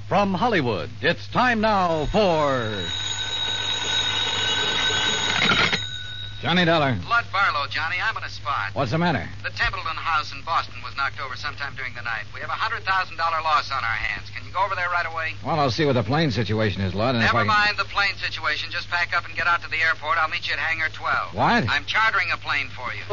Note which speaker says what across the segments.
Speaker 1: From Hollywood, it's time now for...
Speaker 2: Johnny Dollar.
Speaker 3: Lud Barlow, Johnny. I'm on a spot.
Speaker 2: What's the matter?
Speaker 3: The Templeton house in Boston was knocked over sometime during the night. We have a $100,000 loss on our hands. Can you go over there right away?
Speaker 2: Well, I'll see what the plane situation is, Lud. And
Speaker 3: Never mind the plane situation. Just pack up and get out to the airport. I'll meet you at Hangar 12.
Speaker 2: What?
Speaker 3: I'm chartering a plane for you.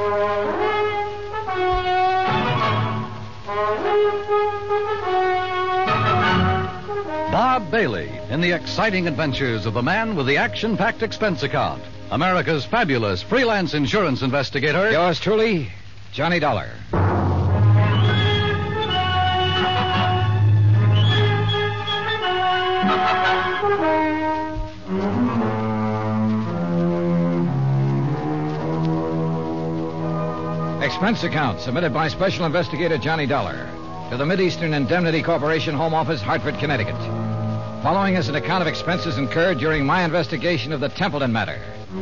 Speaker 1: Bob Bailey in the exciting adventures of the man with the action-packed expense account. America's fabulous freelance insurance investigator.
Speaker 2: Yours truly, Johnny Dollar. Expense account submitted by Special Investigator Johnny Dollar to the Mideastern Indemnity Corporation, Home Office, Hartford, Connecticut. Following is an account of expenses incurred during my investigation of the Templeton matter.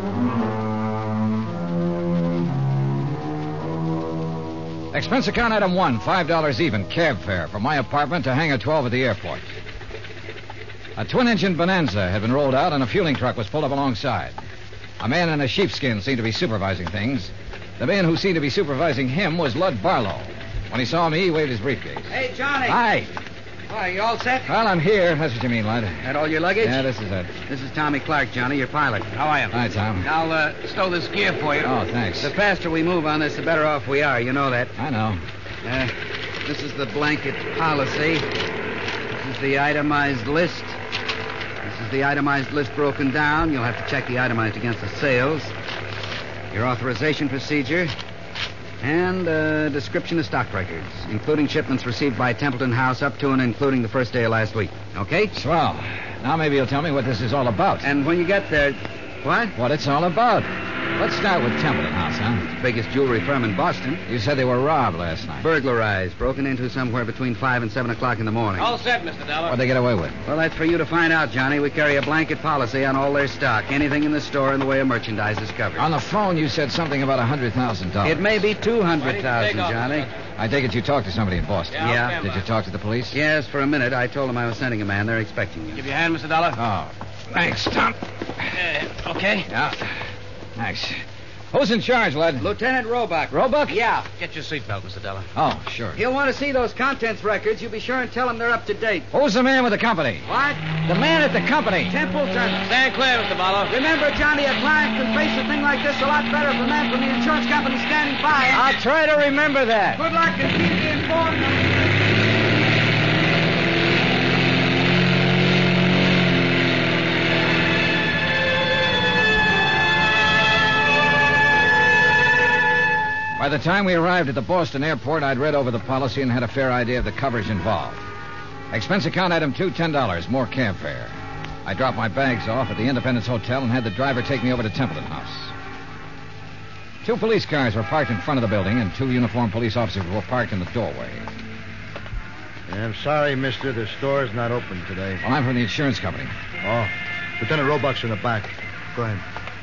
Speaker 2: Expense account item 1, $5 even, cab fare from my apartment to Hangar 12 at the airport. A twin-engine Bonanza had been rolled out and a fueling truck was pulled up alongside. A man in a sheepskin seemed to be supervising things. The man who seemed to be supervising him was Lud Barlow. When he saw me, he waved his briefcase.
Speaker 3: Hey, Johnny.
Speaker 2: Hi.
Speaker 3: Are you all set?
Speaker 2: Well, I'm here. That's what you mean, Lud.
Speaker 3: That all your luggage?
Speaker 2: Yeah, this is it.
Speaker 3: This is Tommy Clark, Johnny, your pilot. How are you?
Speaker 2: Hi, Tom.
Speaker 3: I'll stow this gear for you.
Speaker 2: Oh, thanks.
Speaker 3: The faster we move on this, the better off we are. You know that.
Speaker 2: I know.
Speaker 3: This is the blanket policy. This is the itemized list. This is the itemized list broken down. You'll have to check the itemized against the sales. Your authorization procedure. And a description of stock records, including shipments received by Templeton House up to and including the first day of last week. Okay?
Speaker 2: Swell. Now maybe you'll tell me what this is all about.
Speaker 3: And when you get there... What?
Speaker 2: What it's all about. Let's start with Templeton House, huh?
Speaker 3: It's the biggest jewelry firm in Boston.
Speaker 2: You said they were robbed last night.
Speaker 3: Burglarized, broken into somewhere between 5 and 7 o'clock in the morning.
Speaker 4: All set, Mr. Dollar.
Speaker 2: What'd they get away with?
Speaker 3: Well, that's for you to find out, Johnny. We carry a blanket policy on all their stock. Anything in the store in the way of merchandise is covered.
Speaker 2: On the phone, you said something about $100,000.
Speaker 3: It may be $200,000, Johnny.
Speaker 2: I take it you talked to somebody in Boston.
Speaker 3: Yeah.
Speaker 2: Did you talk to the police?
Speaker 3: Yes, for a minute. I told them I was sending a man. They're expecting you.
Speaker 4: Give you a hand, Mr. Dollar.
Speaker 2: Oh, thanks, Tom.
Speaker 4: Okay?
Speaker 2: Yeah. Thanks. Who's in charge, Lud?
Speaker 3: Lieutenant Roebuck.
Speaker 2: Roebuck?
Speaker 3: Yeah.
Speaker 4: Get your seatbelt, Mr. Dollar.
Speaker 2: Oh, sure.
Speaker 3: He'll want to see those contents records. You be sure and tell him they're up to date.
Speaker 2: Who's the man with the company?
Speaker 3: What?
Speaker 2: The man at the company.
Speaker 3: Templeton.
Speaker 4: Stand clear, Mr. Barlow.
Speaker 3: Remember, Johnny, a client can face a thing like this a lot better if a man from the insurance company standing by.
Speaker 2: I'll try to remember that.
Speaker 3: Good luck and keep me informed.
Speaker 2: By the time we arrived at the Boston airport, I'd read over the policy and had a fair idea of the coverage involved. Expense account item 2, $10, more cab fare. I dropped my bags off at the Independence Hotel and had the driver take me over to Templeton House. 2 police cars were parked in front of the building, and 2 uniformed police officers were parked in the doorway.
Speaker 5: I'm sorry, mister. The store's not open today.
Speaker 2: Well, I'm from the insurance company.
Speaker 5: Oh, Lieutenant Roebuck's in the back. Go ahead.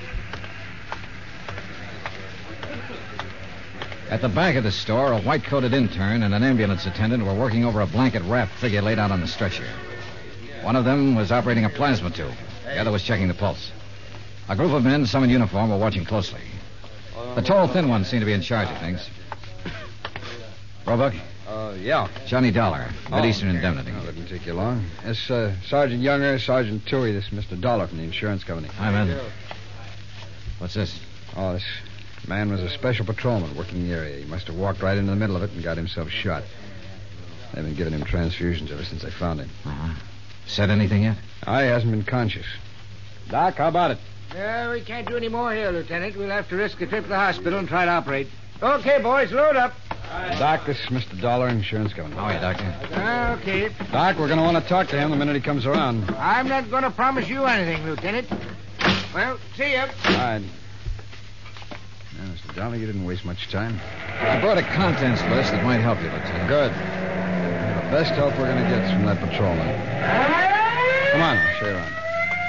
Speaker 2: At the back of the store, a white-coated intern and an ambulance attendant were working over a blanket-wrapped figure laid out on the stretcher. One of them was operating a plasma tube. The other was checking the pulse. A group of men, some in uniform, were watching closely. The tall, thin one seemed to be in charge of things. Roebuck?
Speaker 5: Yeah.
Speaker 2: Johnny Dollar, Mideastern Indemnity.
Speaker 5: Oh, didn't take you long. This Sergeant Younger, Sergeant Toohey. This is Mr. Dollar from the insurance company.
Speaker 2: Hi, man. What's this?
Speaker 5: Oh, this man was a special patrolman working the area. He must have walked right into the middle of it and got himself shot. They've been giving him transfusions ever since they found him.
Speaker 2: Uh-huh. Said anything yet?
Speaker 5: He hasn't been conscious. Doc, how about it?
Speaker 3: We can't do any more here, Lieutenant. We'll have to risk a trip to the hospital and try to operate. Okay, boys, load up.
Speaker 5: Doc, this is Mr. Dollar, insurance company.
Speaker 2: How are you, Doctor?
Speaker 3: Okay.
Speaker 5: Doc, we're going to want to talk to him the minute he comes around.
Speaker 3: I'm not going to promise you anything, Lieutenant. Well, see ya.
Speaker 5: All right. Now, Mr. Dollar, you didn't waste much time.
Speaker 2: I brought a contents list that might help you, Lieutenant.
Speaker 5: Good. The best help we're going to get is from that patrolman. Come on, I'll show you around.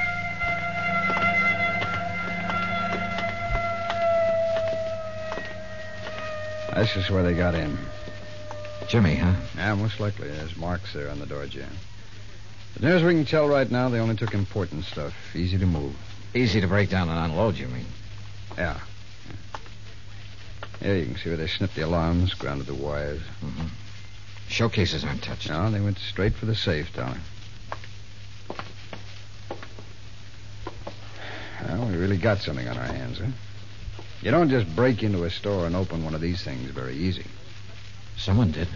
Speaker 5: This is where they got in.
Speaker 2: Jimmy, huh?
Speaker 5: Yeah, most likely. There's marks there on the door jamb. As near as we can tell right now, they only took important stuff. Easy to move.
Speaker 2: Easy to break down and unload, you mean?
Speaker 5: Yeah. Yeah, you can see where they snipped the alarms, grounded the wires.
Speaker 2: Mm-hmm. Showcases aren't touched.
Speaker 5: No, they went straight for the safe, Dollar. Well, we really got something on our hands, huh? You don't just break into a store and open one of these things very easy.
Speaker 2: Someone did.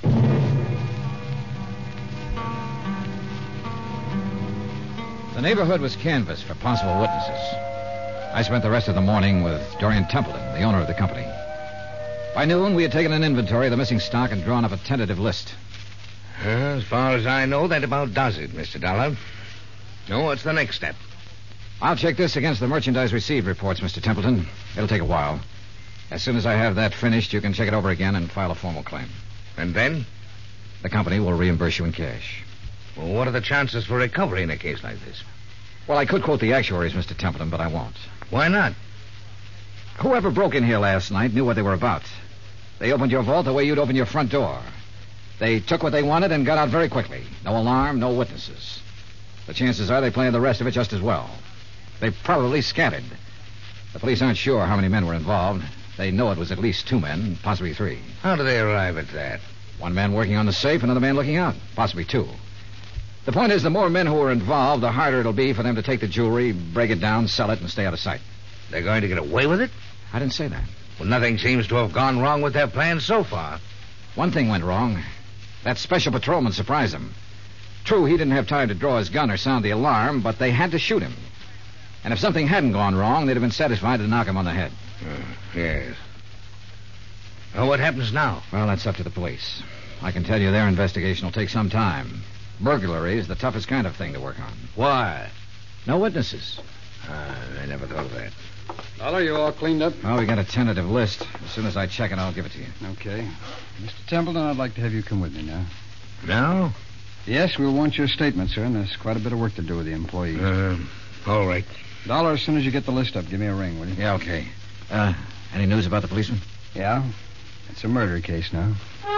Speaker 2: The neighborhood was canvassed for possible witnesses. I spent the rest of the morning with Dorian Templeton, the owner of the company. By noon, we had taken an inventory of the missing stock and drawn up a tentative list.
Speaker 6: As far as I know, that about does it, Mr. Dollar. Now, what's the next step?
Speaker 2: I'll check this against the merchandise received reports, Mr. Templeton. It'll take a while. As soon as I have that finished, you can check it over again and file a formal claim.
Speaker 6: And then?
Speaker 2: The company will reimburse you in cash.
Speaker 6: Well, what are the chances for recovery in a case like this?
Speaker 2: Well, I could quote the actuaries, Mr. Templeton, but I won't.
Speaker 6: Why not?
Speaker 2: Whoever broke in here last night knew what they were about. They opened your vault the way you'd open your front door. They took what they wanted and got out very quickly. No alarm, no witnesses. The chances are they planned the rest of it just as well. They probably scattered. The police aren't sure how many men were involved. They know it was at least 2 men, possibly 3.
Speaker 6: How do they arrive at that?
Speaker 2: 1 man working on the safe, another man looking out, possibly 2. The point is, the more men who are involved, the harder it'll be for them to take the jewelry, break it down, sell it, and stay out of sight.
Speaker 6: They're going to get away with it?
Speaker 2: I didn't say that.
Speaker 6: Well, nothing seems to have gone wrong with their plans so far.
Speaker 2: One thing went wrong. That special patrolman surprised them. True, he didn't have time to draw his gun or sound the alarm, but they had to shoot him. And if something hadn't gone wrong, they'd have been satisfied to knock him on the head.
Speaker 6: Yes. Well, what happens now?
Speaker 2: Well, that's up to the police. I can tell you their investigation will take some time. Burglary is the toughest kind of thing to work on.
Speaker 6: Why?
Speaker 2: No witnesses.
Speaker 6: I never thought of that.
Speaker 5: Dollar, you all cleaned up?
Speaker 2: Well, we got a tentative list. As soon as I check it, I'll give it to you.
Speaker 5: Okay. Mr. Templeton, I'd like to have you come with me now.
Speaker 6: Now?
Speaker 5: Yes, we'll want your statement, sir, and there's quite a bit of work to do with the employees.
Speaker 6: All right.
Speaker 5: Dollar, as soon as you get the list up, give me a ring, will you?
Speaker 2: Yeah, okay. Any news about the policeman?
Speaker 5: Yeah? It's a murder case now.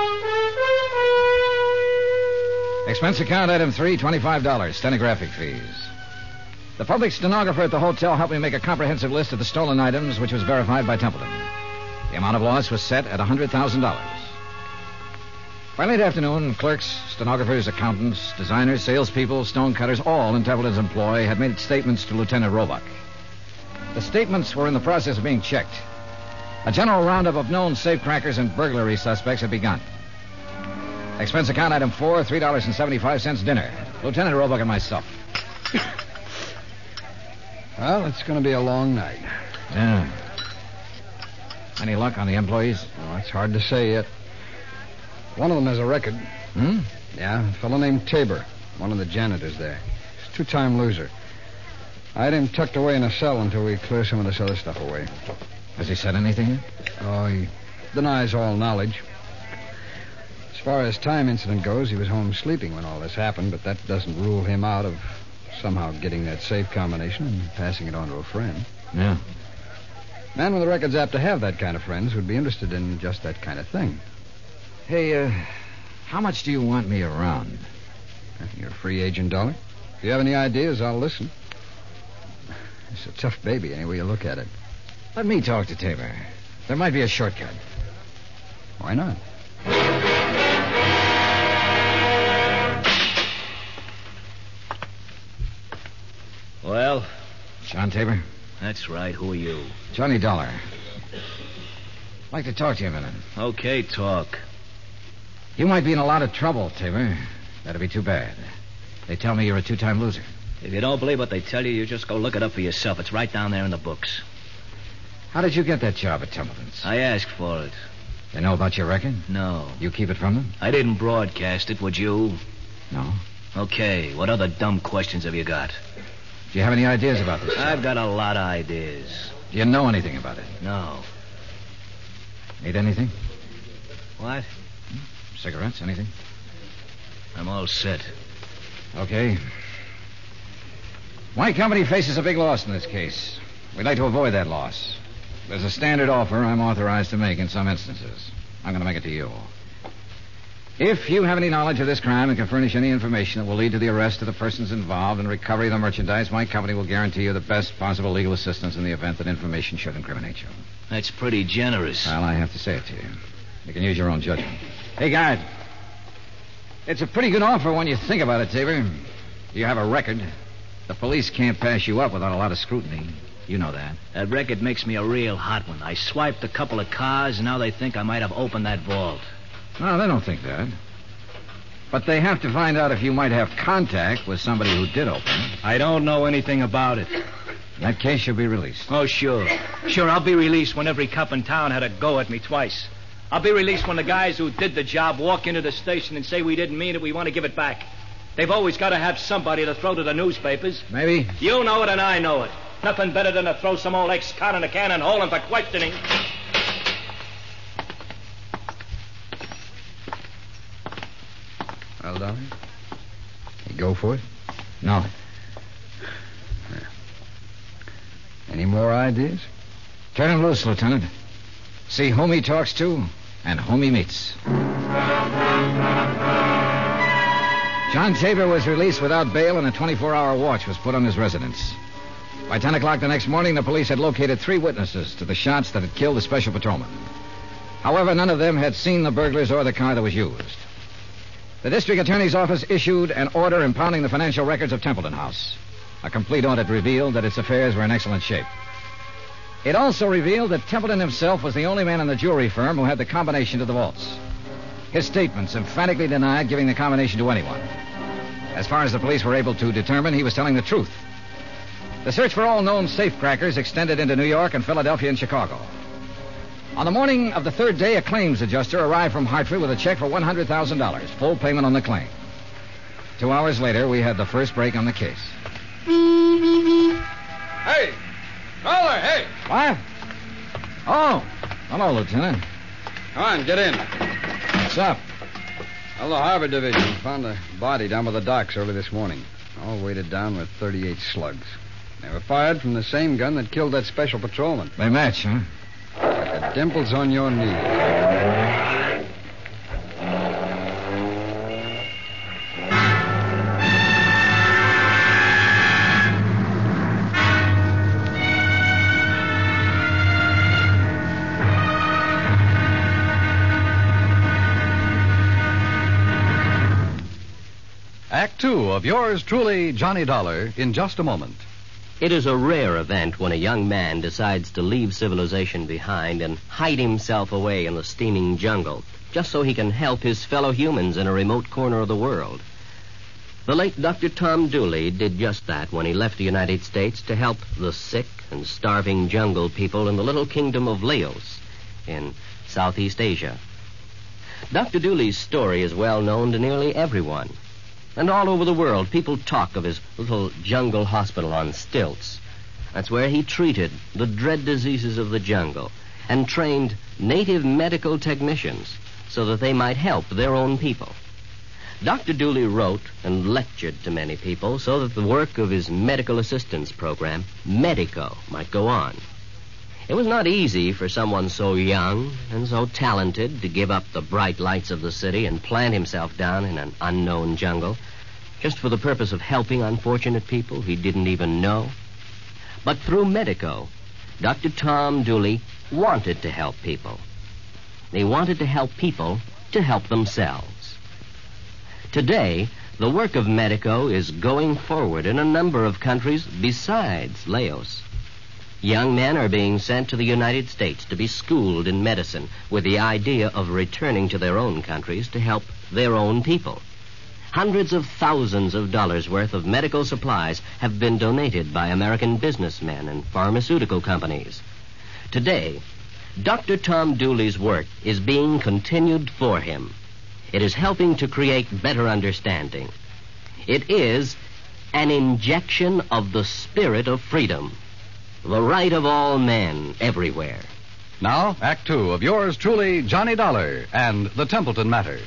Speaker 2: Expense account item 3, $25, stenographic fees. The public stenographer at the hotel helped me make a comprehensive list of the stolen items, which was verified by Templeton. The amount of loss was set at $100,000. By late afternoon, clerks, stenographers, accountants, designers, salespeople, stonecutters, all in Templeton's employ had made statements to Lieutenant Roebuck. The statements were in the process of being checked. A general roundup of known safecrackers and burglary suspects had begun. Expense account item 4, $3.75 dinner. Lieutenant Roebuck and myself.
Speaker 5: Well, it's going to be a long night.
Speaker 2: Yeah. Any luck on the employees?
Speaker 5: Oh, it's hard to say yet. One of them has a record.
Speaker 2: Hmm?
Speaker 5: Yeah, a fellow named Tabor. One of the janitors there. He's a 2-time loser. I had him tucked away in a cell until we clear some of this other stuff away.
Speaker 2: Has he said anything yet?
Speaker 5: Oh, he denies all knowledge. As far as time incident goes, he was home sleeping when all this happened, but that doesn't rule him out of somehow getting that safe combination and passing it on to a friend.
Speaker 2: Yeah.
Speaker 5: Man with a record's apt to have that kind of friends who'd be interested in just that kind of thing.
Speaker 2: Hey, how much do you want me around?
Speaker 5: You're a free agent, Dollar. If you have any ideas, I'll listen. It's a tough baby, any way you look at it.
Speaker 2: Let me talk to Tabor. There might be a shortcut.
Speaker 5: Why not?
Speaker 4: Well?
Speaker 2: John Tabor?
Speaker 4: That's right. Who are you?
Speaker 2: Johnny Dollar. I'd like to talk to you a minute.
Speaker 4: Okay, talk.
Speaker 2: You might be in a lot of trouble, Tabor. That'd be too bad. They tell me you're a 2-time loser.
Speaker 4: If you don't believe what they tell you, you just go look it up for yourself. It's right down there in the books.
Speaker 2: How did you get that job at Templeton's?
Speaker 4: I asked for it.
Speaker 2: They know about your record?
Speaker 4: No.
Speaker 2: You keep it from them?
Speaker 4: I didn't broadcast it, would you?
Speaker 2: No.
Speaker 4: Okay, what other dumb questions have you got?
Speaker 2: Do you have any ideas about this job?
Speaker 4: I've got a lot of ideas.
Speaker 2: Do you know anything about it?
Speaker 4: No.
Speaker 2: Need anything?
Speaker 4: What?
Speaker 2: Cigarettes, anything?
Speaker 4: I'm all set.
Speaker 2: Okay. My company faces a big loss in this case. We'd like to avoid that loss. There's a standard offer I'm authorized to make in some instances. I'm going to make it to you. If you have any knowledge of this crime and can furnish any information that will lead to the arrest of the persons involved and recovery of the merchandise, my company will guarantee you the best possible legal assistance in the event that information should incriminate you.
Speaker 4: That's pretty generous.
Speaker 2: Well, I have to say it to you. You can use your own judgment. Hey, guard. It's a pretty good offer when you think about it, Tabor. You have a record. The police can't pass you up without a lot of scrutiny. You know that.
Speaker 4: That record makes me a real hot one. I swiped a couple of cars, and now they think I might have opened that vault.
Speaker 2: No, they don't think that. But they have to find out if you might have contact with somebody who did open it.
Speaker 4: I don't know anything about it.
Speaker 2: In that case, you'll be released.
Speaker 4: Oh, sure. Sure, I'll be released when every cop in town had a go at me twice. I'll be released when the guys who did the job walk into the station and say we didn't mean it, we want to give it back. They've always got to have somebody to throw to the newspapers.
Speaker 2: Maybe.
Speaker 4: You know it and I know it. Nothing better than to throw some old ex-con in a cannon hole and for questioning.
Speaker 5: Well, Dolly? You go for it?
Speaker 2: No.
Speaker 5: Any more ideas?
Speaker 2: Turn him loose, Lieutenant. See whom he talks to and whom he meets. John Tabor was released without bail and a 24-hour watch was put on his residence. By 10 o'clock the next morning, the police had located 3 witnesses to the shots that had killed the special patrolman. However, none of them had seen the burglars or the car that was used. The district attorney's office issued an order impounding the financial records of Templeton House. A complete audit revealed that its affairs were in excellent shape. It also revealed that Templeton himself was the only man in the jewelry firm who had the combination to the vaults. His statements emphatically denied giving the combination to anyone. As far as the police were able to determine, he was telling the truth. The search for all known safecrackers extended into New York and Philadelphia and Chicago. On the morning of the 3rd day, a claims adjuster arrived from Hartford with a check for $100,000, full payment on the claim. 2 hours later, we had the first break on the case.
Speaker 5: Hey! Caller, hey!
Speaker 2: What? Oh, hello, Lieutenant.
Speaker 5: Come on, get in.
Speaker 2: What's up?
Speaker 5: Well, the Harbor Division found a body down by the docks early this morning, all weighted down with 38 slugs. They were fired from the same gun that killed that special patrolman.
Speaker 2: They match, huh?
Speaker 5: Like the dimples on your knee.
Speaker 1: Act 2 of yours truly, Johnny Dollar, in just a moment.
Speaker 7: It is a rare event when a young man decides to leave civilization behind and hide himself away in the steaming jungle, just so he can help his fellow humans in a remote corner of the world. The late Dr. Tom Dooley did just that when he left the United States to help the sick and starving jungle people in the little kingdom of Laos in Southeast Asia. Dr. Dooley's story is well known to nearly everyone. And all over the world, people talk of his little jungle hospital on stilts. That's where he treated the dread diseases of the jungle and trained native medical technicians so that they might help their own people. Dr. Dooley wrote and lectured to many people so that the work of his medical assistance program, Medico, might go on. It was not easy for someone so young and so talented to give up the bright lights of the city and plant himself down in an unknown jungle just for the purpose of helping unfortunate people he didn't even know. But through Medico, Dr. Tom Dooley wanted to help people. He wanted to help people to help themselves. Today, the work of Medico is going forward in a number of countries besides Laos. Young men are being sent to the United States to be schooled in medicine with the idea of returning to their own countries to help their own people. Hundreds of thousands of dollars worth of medical supplies have been donated by American businessmen and pharmaceutical companies. Today, Dr. Tom Dooley's work is being continued for him. It is helping to create better understanding. It is an injection of the spirit of freedom. The right of all men everywhere.
Speaker 1: Now, Act 2 of yours truly, Johnny Dollar, and the Templeton Matter.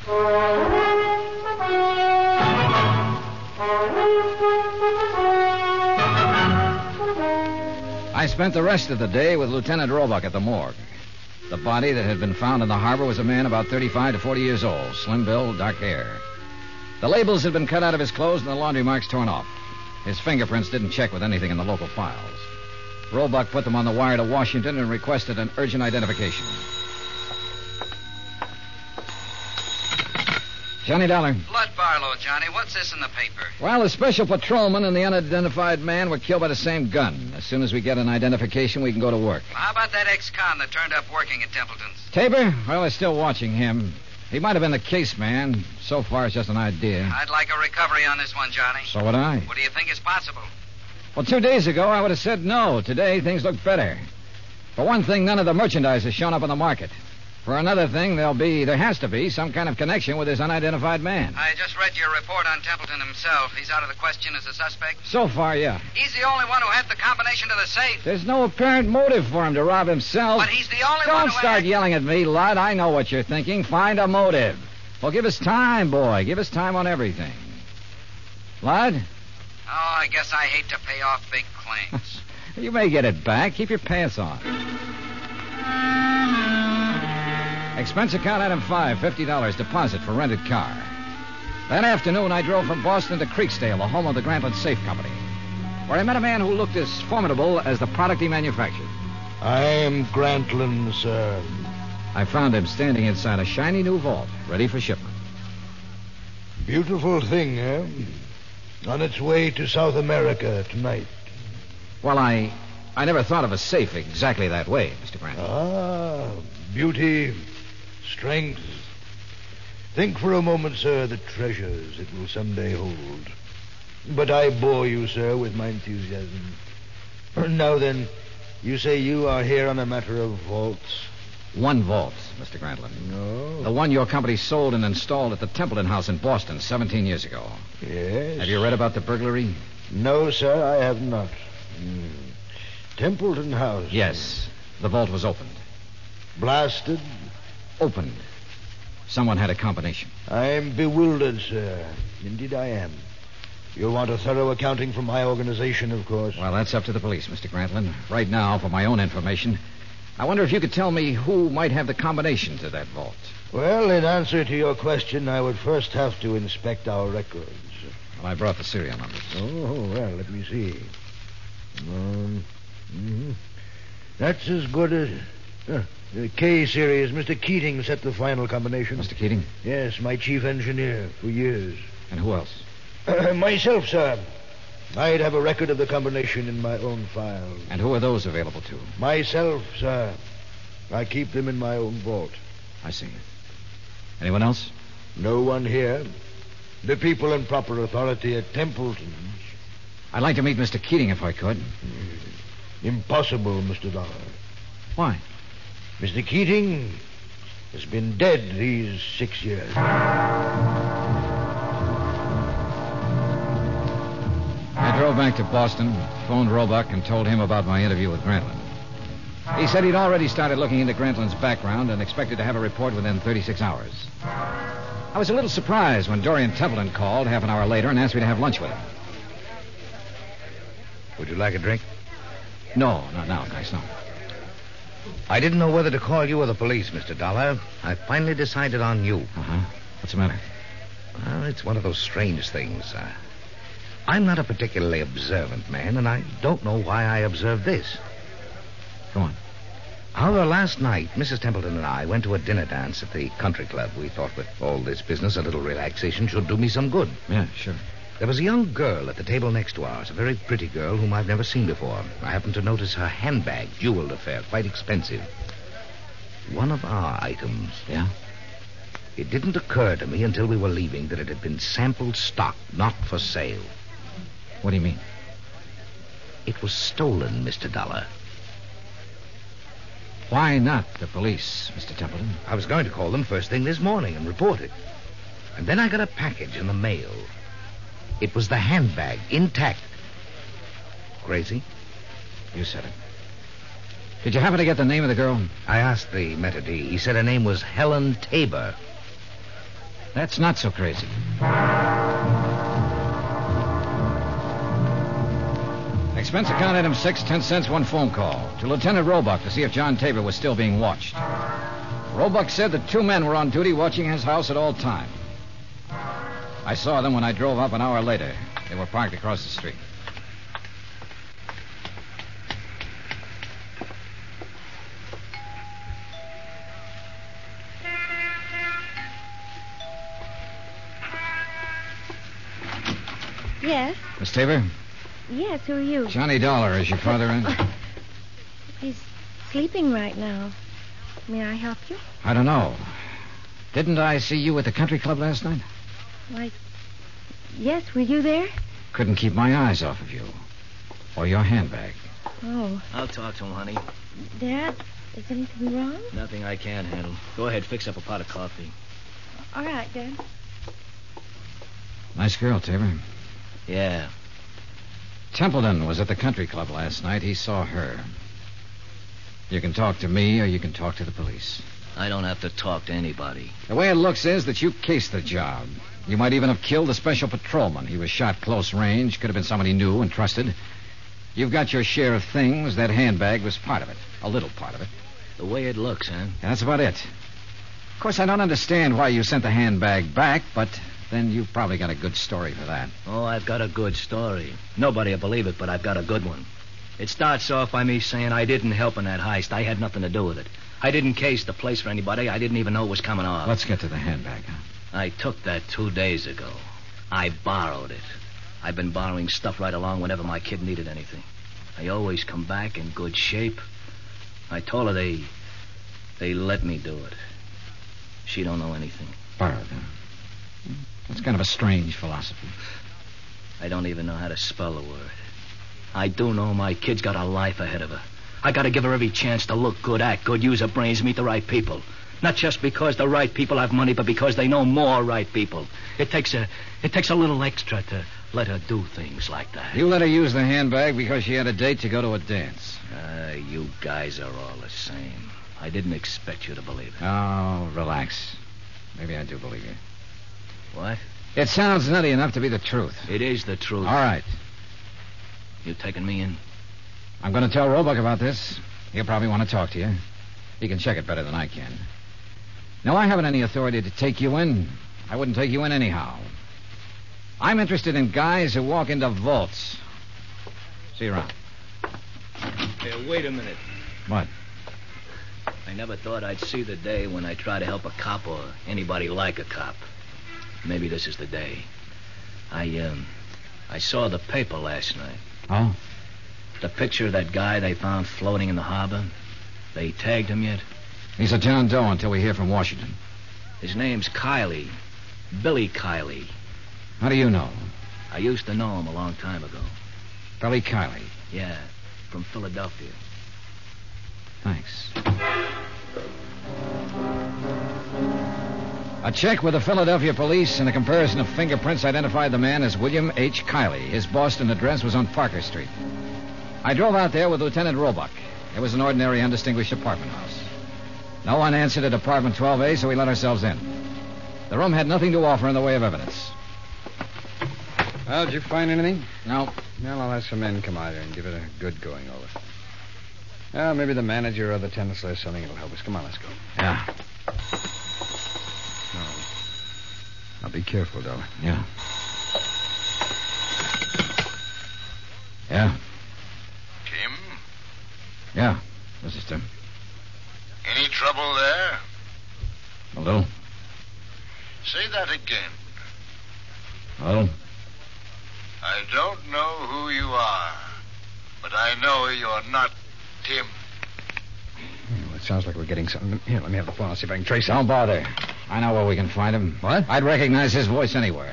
Speaker 2: I spent the rest of the day with Lieutenant Roebuck at the morgue. The body that had been found in the harbor was a man about 35 to 40 years old, slim build, dark hair. The labels had been cut out of his clothes and the laundry marks torn off. His fingerprints didn't check with anything in the local files. Roebuck put them on the wire to Washington and requested an urgent identification. Johnny Dollar.
Speaker 3: Blood Barlow, Johnny. What's this in the paper?
Speaker 2: Well, the special patrolman and the unidentified man were killed by the same gun. As soon as we get an identification, we can go to work.
Speaker 3: Well, how about that ex-con that turned up working at Templeton's?
Speaker 2: Tabor? Well, they're still watching him. He might have been the case man. So far, it's just an idea.
Speaker 3: I'd like a recovery on this one, Johnny.
Speaker 2: So would I.
Speaker 3: What do you think is possible?
Speaker 2: Well, 2 days ago, I would have said no. Today, things look better. For one thing, none of the merchandise has shown up on the market. For another thing, there has to be some kind of connection with this unidentified man.
Speaker 3: I just read your report on Templeton himself. He's out of the question as a suspect?
Speaker 2: So far, yeah.
Speaker 3: He's the only one who had the combination to the safe.
Speaker 2: There's no apparent motive for him to rob himself.
Speaker 3: But he's the only one
Speaker 2: Don't
Speaker 3: who
Speaker 2: start yelling at me, Lud. I know what you're thinking. Find a motive. Well, give us time, boy. Give us time on everything. Lud?
Speaker 3: Oh, I guess I hate to pay off big claims.
Speaker 2: You may get it back. Keep your pants on. Expense account item 5, $50 deposit for rented car. That afternoon, I drove from Boston to Creeksdale, the home of the Grantland Safe Company, where I met a man who looked as formidable as the product he manufactured.
Speaker 8: I am Grantland, sir.
Speaker 2: I found him standing inside a shiny new vault, ready for shipment.
Speaker 8: Beautiful thing, eh? On its way to South America tonight.
Speaker 2: Well, I never thought of a safe exactly that way, Mr. Grant.
Speaker 8: Ah, beauty, strength. Think for a moment, sir, the treasures it will someday hold. But I bore you, sir, with my enthusiasm. Now then, you say you are here on a matter of vaults?
Speaker 2: One vault, Mr. Grantland.
Speaker 8: No.
Speaker 2: The one your company sold and installed at the Templeton House in Boston 17 years ago.
Speaker 8: Yes.
Speaker 2: Have you read about the burglary?
Speaker 8: No, sir, I have not. Templeton House?
Speaker 2: Yes. The vault was opened.
Speaker 8: Blasted?
Speaker 2: Opened. Someone had a combination.
Speaker 8: I'm bewildered, sir. Indeed I am. You'll want a thorough accounting from my organization, of course.
Speaker 2: Well, that's up to the police, Mr. Grantland. Right now, for my own information, I wonder if you could tell me who might have the combination to that vault.
Speaker 8: Well, in answer to your question, I would first have to inspect our records.
Speaker 2: Well, I brought the serial numbers.
Speaker 8: Oh, well, let me see. That's as good as... the K series. Mr. Keating set the final combination.
Speaker 2: Mr. Keating?
Speaker 8: Yes, my chief engineer for years.
Speaker 2: And who else?
Speaker 8: Myself, sir. I'd have a record of the combination in my own file.
Speaker 2: And who are those available to?
Speaker 8: Myself, sir. I keep them in my own vault.
Speaker 2: I see. Anyone else?
Speaker 8: No one here. The people in proper authority at Templeton's.
Speaker 2: I'd like to meet Mr. Keating if I could.
Speaker 8: Impossible, Mr. Dollar.
Speaker 2: Why?
Speaker 8: Mr. Keating has been dead these 6 years.
Speaker 2: I drove back to Boston, phoned Roebuck, and told him about my interview with Grantland. He said he'd already started looking into Grantland's background and expected to have a report within 36 hours. I was a little surprised when Dorian Templeton called half an hour later and asked me to have lunch with him.
Speaker 6: Would you like a drink?
Speaker 2: No, not now, thanks, no.
Speaker 6: I didn't know whether to call you or the police, Mr. Dollar. I finally decided on you.
Speaker 2: Uh-huh. What's the matter?
Speaker 6: Well, it's one of those strange things. I'm not a particularly observant man, and I don't know why I observed this.
Speaker 2: Go on.
Speaker 6: However, last night, Mrs. Templeton and I went to a dinner dance at the country club. We thought with all this business, a little relaxation should do me some good.
Speaker 2: Yeah, sure.
Speaker 6: There was a young girl at the table next to ours, a very pretty girl whom I've never seen before. I happened to notice her handbag, jeweled affair, quite expensive. One of our items.
Speaker 2: Yeah?
Speaker 6: It didn't occur to me until we were leaving that it had been sample stock, not for sale.
Speaker 2: What do you mean?
Speaker 6: It was stolen, Mr. Dollar.
Speaker 2: Why not the police, Mr. Templeton?
Speaker 6: I was going to call them first thing this morning and report it. And then I got a package in the mail. It was the handbag, intact. Crazy?
Speaker 2: You said it. Did you happen to get the name of the girl?
Speaker 6: I asked the maitre d'. He said her name was Helen Tabor.
Speaker 2: That's not so crazy. Expense account item 6, 10 cents, one phone call. To Lieutenant Roebuck to see if John Tabor was still being watched. Roebuck said that 2 men were on duty watching his house at all times. I saw them when I drove up an hour later. They were parked across the street.
Speaker 9: Yes?
Speaker 2: Miss Tabor?
Speaker 9: Yes, who are you?
Speaker 2: Johnny Dollar, is your father in?
Speaker 9: He's sleeping right now. May I help you?
Speaker 2: I don't know. Didn't I see you at the country club last night?
Speaker 9: Why, yes, were you there?
Speaker 2: Couldn't keep my eyes off of you. Or your handbag.
Speaker 9: Oh.
Speaker 4: I'll talk to him, honey.
Speaker 9: Dad, is anything wrong?
Speaker 4: Nothing I can't handle. Go ahead, fix up a pot of coffee.
Speaker 9: All right, Dad.
Speaker 2: Nice girl, Tabor.
Speaker 4: Yeah.
Speaker 2: Templeton was at the country club last night. He saw her. You can talk to me or you can talk to the police.
Speaker 4: I don't have to talk to anybody.
Speaker 2: The way it looks is that you cased the job. You might even have killed the special patrolman. He was shot close range. Could have been somebody new and trusted. You've got your share of things. That handbag was part of it. A little part of it.
Speaker 4: The way it looks, huh?
Speaker 2: And that's about it. Of course, I don't understand why you sent the handbag back, but then you've probably got a good story for that.
Speaker 4: Oh, I've got a good story. Nobody will believe it, but I've got a good one. It starts off by me saying I didn't help in that heist. I had nothing to do with it. I didn't case the place for anybody. I didn't even know it was coming off.
Speaker 2: Let's get to the handbag, huh?
Speaker 4: I took that 2 days ago. I borrowed it. I've been borrowing stuff right along whenever my kid needed anything. I always come back in good shape. I told her they let me do it. She don't know anything.
Speaker 2: Borrowed, huh? That's kind of a strange philosophy.
Speaker 4: I don't even know how to spell the word. I do know my kid's got a life ahead of her. I got to give her every chance to look good, act good, use her brains, meet the right people. Not just because the right people have money, but because they know more right people. It takes a little extra to let her do things like that.
Speaker 2: You let her use the handbag because she had a date to go to a dance.
Speaker 4: You guys are all the same. I didn't expect you to believe it.
Speaker 2: Oh, relax. Maybe I do believe you.
Speaker 4: What?
Speaker 2: It sounds nutty enough to be the truth.
Speaker 4: It is the truth.
Speaker 2: All right.
Speaker 4: You taking me in?
Speaker 2: I'm going to tell Roebuck about this. He'll probably want to talk to you. He can check it better than I can. No, I haven't any authority to take you in. I wouldn't take you in anyhow. I'm interested in guys who walk into vaults. See you around.
Speaker 4: Hey, wait a minute.
Speaker 2: What?
Speaker 4: I never thought I'd see the day when I try to help a cop or anybody like a cop. Maybe this is the day. I saw the paper last night.
Speaker 2: Oh?
Speaker 4: The picture of that guy they found floating in the harbor. They tagged him yet?
Speaker 2: He's a John Doe until we hear from Washington.
Speaker 4: His name's Kiley. Billy Kiley.
Speaker 2: How do you know?
Speaker 4: I used to know him a long time ago.
Speaker 2: Billy Kiley.
Speaker 4: Yeah, from Philadelphia.
Speaker 2: Thanks. A check with the Philadelphia police and a comparison of fingerprints identified the man as William H. Kiley. His Boston address was on Parker Street. I drove out there with Lieutenant Roebuck. It was an ordinary, undistinguished apartment house. No one answered at apartment 12A, so we let ourselves in. The room had nothing to offer in the way of evidence.
Speaker 5: Well, did you find anything?
Speaker 2: No.
Speaker 5: Well, I'll have some men come out here and give it a good going over. Well, maybe the manager or the tenants or something will help us. Come on, let's go.
Speaker 2: Yeah.
Speaker 5: Now, be careful, Dollar.
Speaker 2: Yeah. Yeah.
Speaker 10: Tim?
Speaker 2: Yeah. This is Tim.
Speaker 10: Any trouble there?
Speaker 2: A little.
Speaker 10: Say that again.
Speaker 2: A little.
Speaker 10: I don't know who you are, but I know you're not Tim.
Speaker 5: Well, it sounds like we're getting something. Here, let me have the phone. I'll see if I can trace him.
Speaker 2: Don't bother. I know where we can find him.
Speaker 5: What?
Speaker 2: I'd recognize his voice anywhere.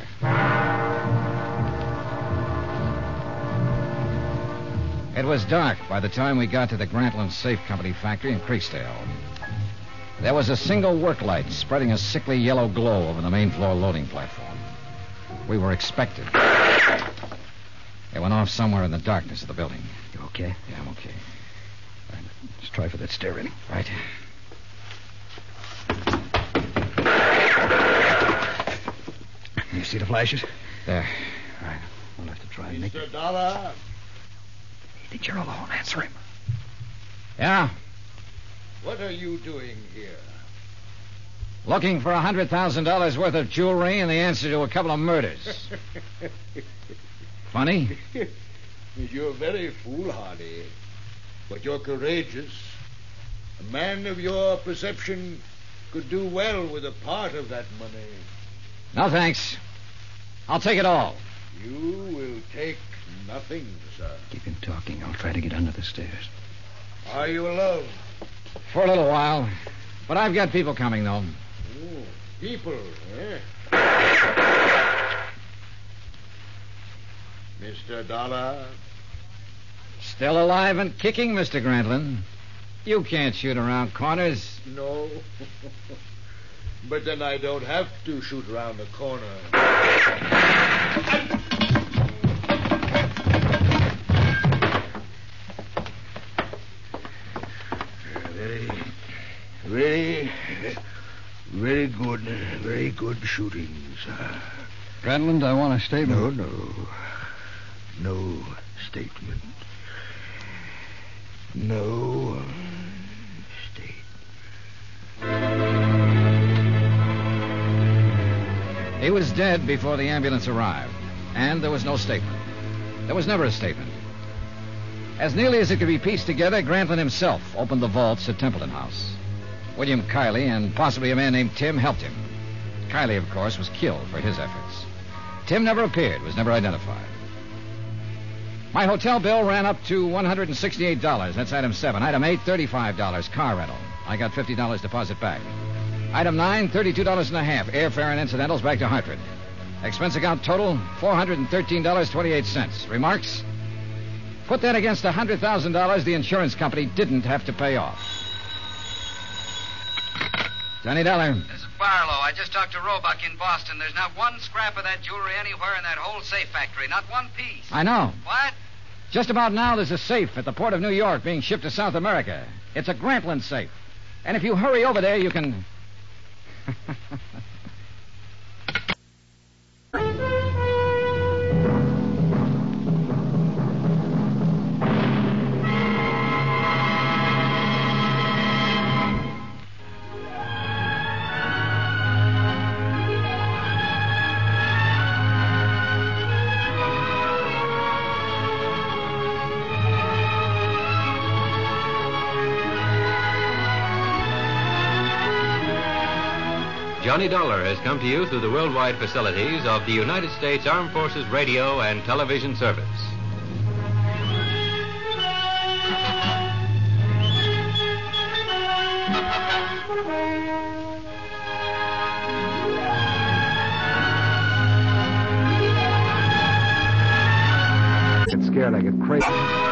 Speaker 2: It was dark by the time we got to the Grantland Safe Company factory in Creekstale. There was a single work light spreading a sickly yellow glow over the main floor loading platform. We were expected. It went off somewhere in the darkness of the building.
Speaker 5: You okay?
Speaker 2: Yeah, I'm okay.
Speaker 5: All right, let's try for that stair railing.
Speaker 2: Right.
Speaker 5: You see the flashes?
Speaker 2: There.
Speaker 5: All right. We'll have to try and make it.
Speaker 8: Mr. Dollar.
Speaker 5: You think you're alone? Answer him.
Speaker 2: Yeah?
Speaker 8: What are you doing here?
Speaker 2: Looking for $100,000 worth of jewelry and the answer to a couple of murders. Funny?
Speaker 8: You're very foolhardy, but you're courageous. A man of your perception could do well with a part of that money.
Speaker 2: No, thanks. I'll take it all.
Speaker 8: You will take nothing, sir.
Speaker 5: Keep him talking. I'll try to get under the stairs.
Speaker 8: Are you alone?
Speaker 2: For a little while. But I've got people coming, though.
Speaker 8: Oh, people, eh? Mr. Dollar?
Speaker 2: Still alive and kicking, Mr. Grantlin. You can't shoot around corners.
Speaker 8: No. But then I don't have to shoot around the corner. Very good shooting, sir.
Speaker 5: Grantlin, I want a statement.
Speaker 8: No statement. No statement.
Speaker 2: He was dead before the ambulance arrived, and there was no statement. There was never a statement. As nearly as it could be pieced together, Grantlin himself opened the vaults at Templeton House. William Kiley and possibly a man named Tim helped him. Kiley, of course, was killed for his efforts. Tim never appeared, was never identified. My hotel bill ran up to $168. That's item 7. Item 8, $35, car rental. I got $50 deposit back. Item 9, $32.50, airfare and incidentals back to Hartford. Expense account total, $413.28. Remarks? Put that against $100,000 the insurance company didn't have to pay off. Johnny Dollar.
Speaker 3: This is Barlow. I just talked to Roebuck in Boston. There's not one scrap of that jewelry anywhere in that whole safe factory. Not one piece.
Speaker 2: I know.
Speaker 3: What?
Speaker 2: Just about now, there's a safe at the port of New York being shipped to South America. It's a Grantlin safe. And if you hurry over there, you can...
Speaker 11: Johnny Dollar has come to you through the worldwide facilities of the United States Armed Forces Radio and Television Service.
Speaker 5: Get scared, I get crazy.